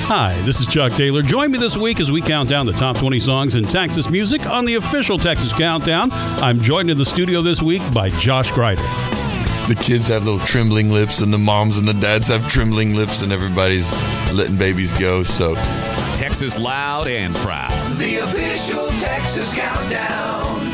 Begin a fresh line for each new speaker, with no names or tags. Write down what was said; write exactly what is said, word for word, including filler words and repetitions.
Hi, this is Chuck Taylor. Join me this week as we count down the top twenty songs in Texas music on the official Texas Countdown. I'm joined in the studio this week by Josh Greider.
The kids have little trembling lips, and the moms and the dads have trembling lips, and everybody's letting babies go. So,
Texas loud and proud.
The official Texas Countdown.